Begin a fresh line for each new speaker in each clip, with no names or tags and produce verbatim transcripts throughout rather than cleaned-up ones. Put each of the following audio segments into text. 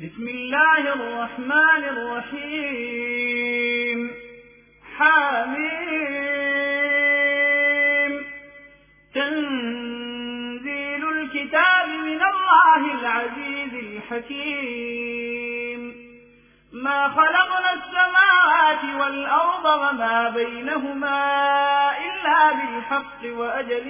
بسم الله الرحمن الرحيم. حميم. تنزيل الكتاب من الله العزيز الحكيم. ما خلقنا السماوات والأرض وما بينهما إلا بالحق وأجل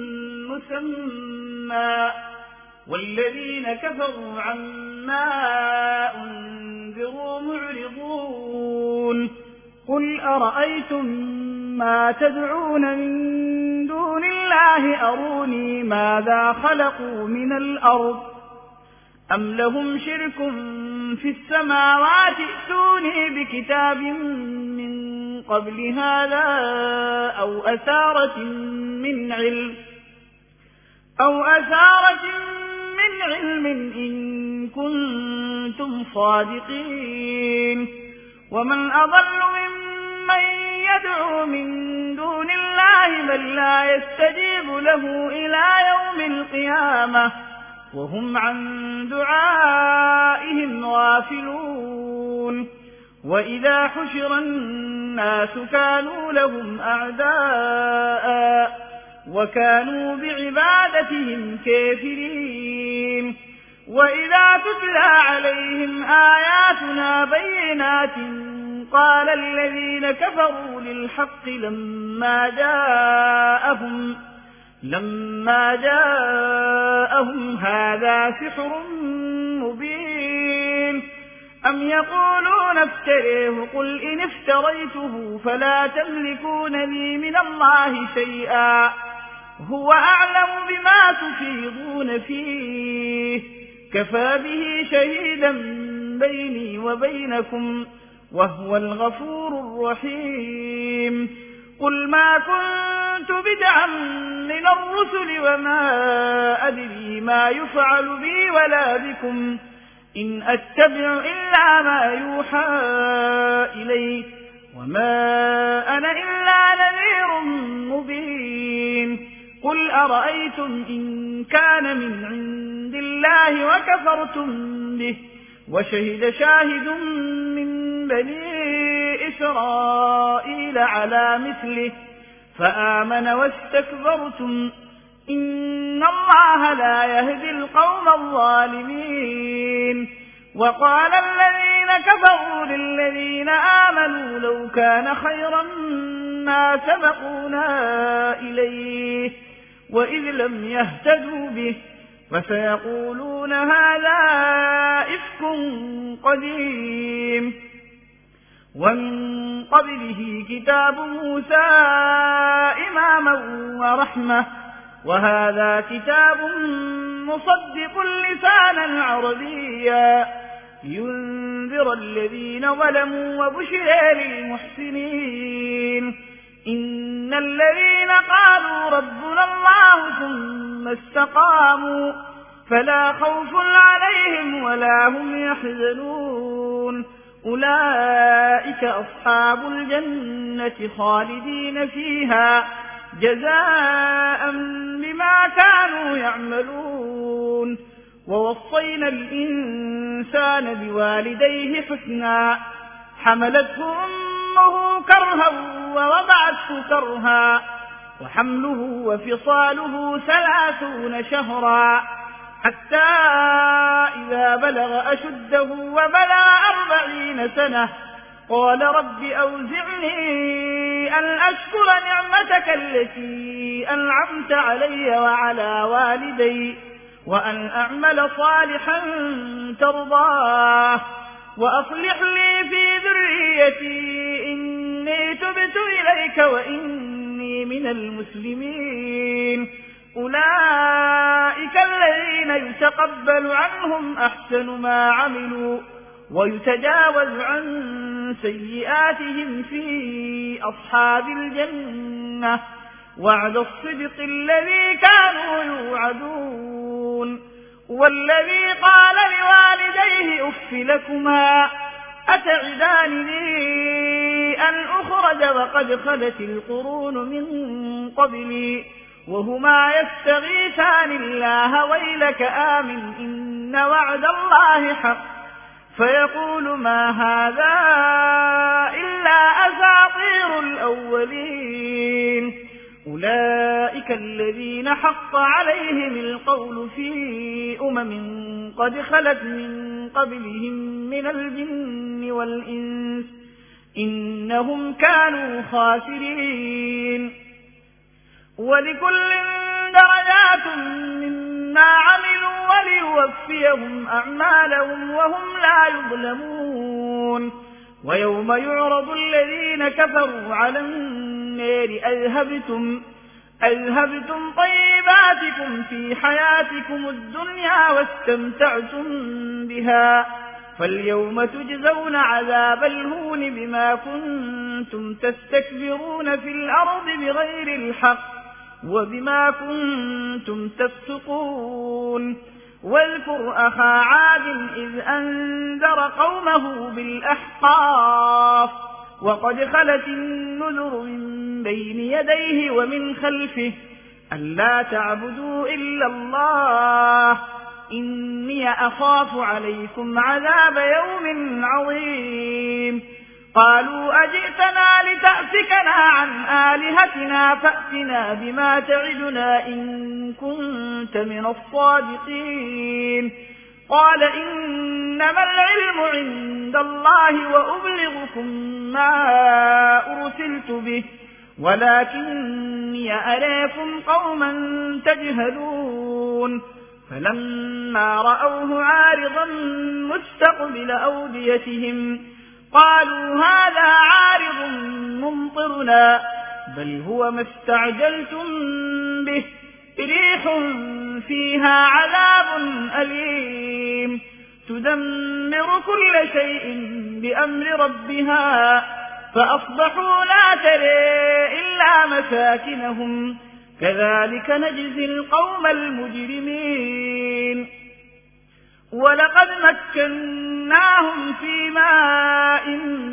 مسمى، والذين كفروا عما أنذروا معرضون. قل أرأيتم ما تدعون من دون الله أروني ماذا خلقوا من الأرض أم لهم شرك في السماوات ائتوني بكتاب من قبل هذا أو أثارة من علم أو أثارة من علم إن كنتم صادقين. ومن أضل ممن يدعو من دون الله من لا يستجيب له إلى يوم القيامة وهم عن دعائهم غافلون. وإذا حشر الناس كانوا لهم أعداء وكانوا بعبادتهم كافرين. وإذا تتلى عليهم آياتنا بينات قال الذين كفروا للحق لما جاءهم لما جاءهم هذا سحر مبين أم يقولون افتريه قل إن افتريته فلا تملكون لي من الله شيئا هو أعلم بما تفيضون فيه كفى به شهيدا بيني وبينكم وهو الغفور الرحيم. قل ما كنت بدعا من الرسل وما أدري ما يفعل بي ولا بكم إن أتبع إلا ما يوحى إلي وما أنا إلا نذير مبين. قل أرأيتم إن كان من عند الله وكفرتم به وشهد شاهد من بني إسرائيل على مثله فآمن واستكبرتم إن الله لا يهدي القوم الظالمين. وقال الذين كفروا للذين آمنوا لو كان خيرا ما سبقونا إليه وإذ لم يهتدوا به فسيقولون هذا إفك قديم. ومن قبله كتاب موسى إماما ورحمة وهذا كتاب مصدق لسانا عربيا ينذر الذين ظلموا وبشر للمحسنين. إن الذين قالوا ربنا الله ثم استقاموا فلا خوف عليهم ولا هم يحزنون أولئك أصحاب الجنة خالدين فيها جزاء بما كانوا يعملون. ووصينا الإنسان بوالديه حسنا حملته أمه كرها ووضعته كرها وحمله وفصاله ثلاثون شهرا حتى إذا بلغ أشده وبلغ أربعين سنة قال رب أوزعني أن أشكر نعمتك التي أنعمت علي وعلى والدي وأن أعمل صالحا ترضاه وأصلح لي في ذريتي إني تبت إليك وإني من المسلمين. أولئك الذين يتقبل عنهم أحسن ما عملوا ويتجاوز عن سيئاتهم في أصحاب الجنة وعد الصدق الذي كانوا يوعدون. والذي قال لوالديه أف لكما أتعدانني أن أخرج وقد خلت القرون من قبلي وهما يستغيثان الله ويلك آمن إن وعد الله حق فيقول ما هذا إلا أساطير الأولين. أولئك الذين حق عليهم القول في أمم قد خلت من قبلهم من الجن والإنس إنهم كانوا خاسرين. ولكل درجات مما عملوا وليوفيهم أعمالهم وهم لا يظلمون. ويوم يعرض الذين كفروا على النار أذهبتم, أذهبتم طيباتكم في حياتكم الدنيا واستمتعتم بها فاليوم تجزون عذاب الهون بما كنتم تستكبرون في الأرض بغير الحق وبما كنتم تفسقون. واذكر أخا عاد إذ أنذر قومه بالأحقاف وقد خلت النذر من بين يديه ومن خلفه ألا تعبدوا إلا الله إني أخاف عليكم عذاب يوم عظيم. قالوا أجئتنا لتأفكنا عن آلهتنا فأتنا بما تعدنا إن كنت من الصادقين. قال إنما العلم عند الله وأبلغكم ما أرسلت به ولكني أراكم قوما تجهلون. فلما رأوه عارضا مستقبل أوديتهم قالوا هذا عارض ممطرنا بل هو ما استعجلتم به ريح فيها عذاب أليم تدمر كل شيء بأمر ربها فأصبحوا لا ترى إلا مساكنهم كذلك نجزي القوم المجرمين. ولقد مكناهم في ماء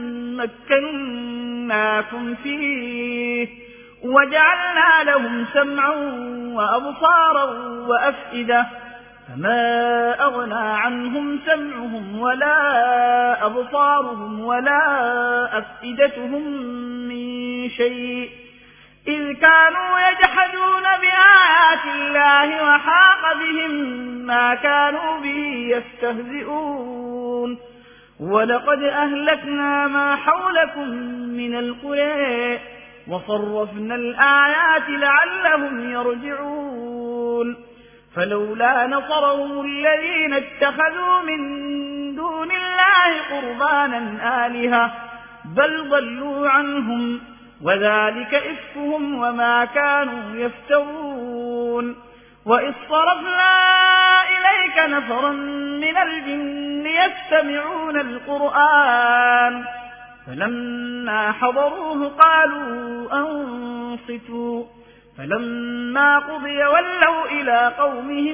مكناكم فيه وجعلنا لهم سمعا وأبصارا وأفئدة فما أغنى عنهم سمعهم ولا أبصارهم ولا أفئدتهم من شيء إذ كانوا يجحدون بآيات الله وحاق بهم ما كانوا به يستهزئون. ولقد أهلكنا ما حولكم من القرى وصرفنا الآيات لعلهم يرجعون. فلولا نصرهم الذين اتخذوا من دون الله قربانا آلهة بل ضلوا عنهم وذلك إفكهم وما كانوا يفترون. وإذ صرفنا إليك نفرا من الجن يستمعون القرآن فلما حضروه قالوا أنصتوا فلما قضي ولوا إلى قومهم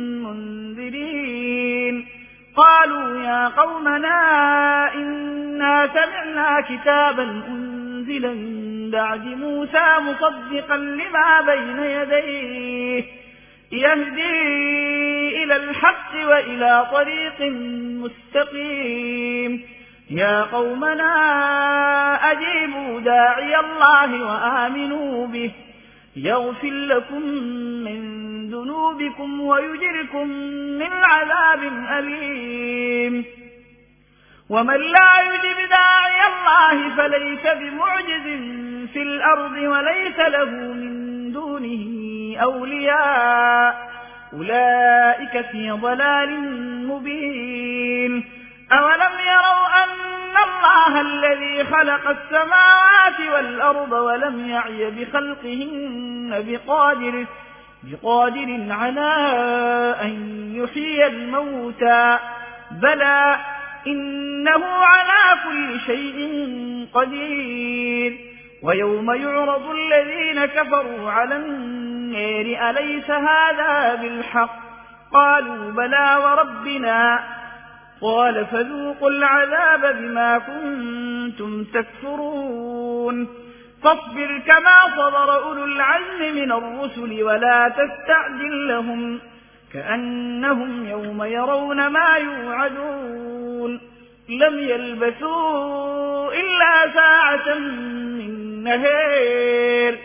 منذرين. قالوا يا قومنا إنا سمعنا كتابا أنزلا من بعد موسى مصدقا لما بين يديه يهدي إلى الحق وإلى طريق مستقيم. يا قومنا أجيبوا داعي الله وآمنوا به يغفر لكم من ذنوبكم ويجركم من عذاب أليم. ومن لا يجب داعي الله فليس بمعجز في الأرض وليس له من دونه أولياء أولئك في ضلال مبين. أولم يروا أن الله الذي خلق السماوات والأرض ولم يعي بخلقهن بقادر, بقادر على أن يحيي الموتى بلى إنه على كل شيء قدير. ويوم يعرض الذين كفروا على النار أليس هذا بالحق قالوا بلى وربنا قال فذوقوا العذاب بما كنتم تكفرون. فاصبر كما صبر أولو العزم من الرسل ولا تستعجل لهم كأنهم يوم يرون ما يوعدون لم يلبثوا إلا ساعة من نهار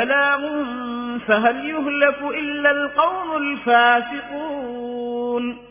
بلاغ فهل يهلك إلا القوم الفاسقون